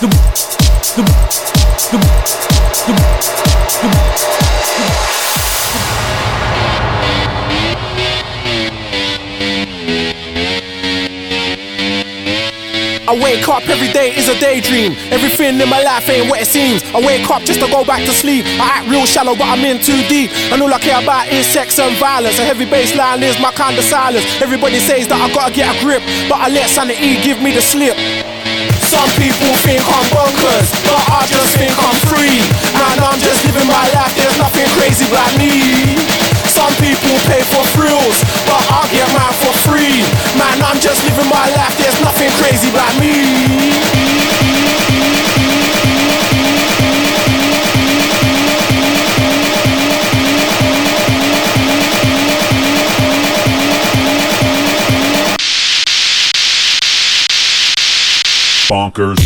I wake up every day is a daydream. Everything in my life ain't what it seems. I wake up just to go back to sleep. I act real shallow but I'm in too deep. And all I care about is sex and violence. A heavy bass line is my kind of silence. Everybody says that I gotta get a grip, but I let sanity give me the slip. Some people think I'm bonkers, but I just think I'm free. Man, I'm just living my life, there's nothing crazy about me. Some people pay for thrills, but I get mine for free. Man, I'm just living my life, there's nothing crazy about me. Bonkers.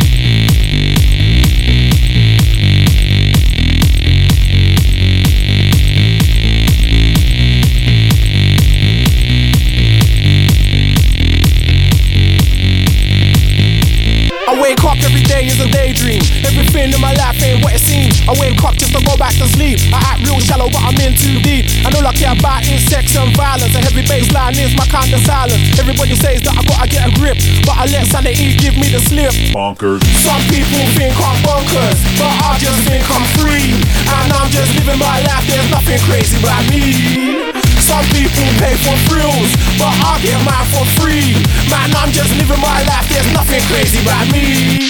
I wake up every day is a daydream. Everything in my life ain't what it seems. I wake up just to go back to sleep. I act real shallow but I'm in too deep. And all I care about is sex and violence. A heavy bass line is my kind of silence. Everybody says that I gotta get a grip, but I let sanity give me the slip. Bonkers. Some people think I'm bonkers, but I just think I'm free. And I'm just living my life, there's nothing crazy about me. Some people pay for thrills, but I get mine for free. Man, I'm just living my life, there's nothing crazy about me.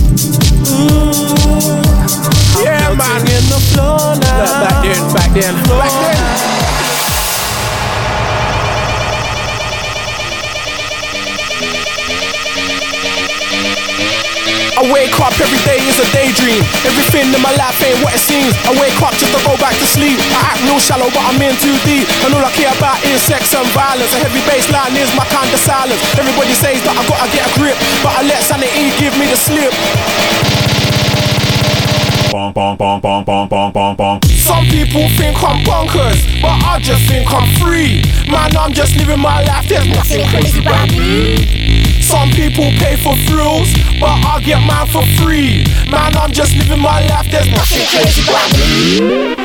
Yeah, man, in the floor now. Back then. I wake up every day is a daydream. Everything in my life ain't what it seems. I wake up just to go back to sleep. I act real shallow but I'm in too deep. And all I care about is sex and violence. A heavy bass line is my kind of silence. Everybody says that I gotta get a grip, but I let sanity give me the slip. Bonk, bonk, bonk, bonk, bonk, bonk, bonk, bonk. Some people think I'm bonkers, but I just think I'm free. Man, I'm just living my life, there's nothing crazy about me. Some people pay for thrills, but I get mine for free. Man, I'm just living my life, there's nothing crazy about me.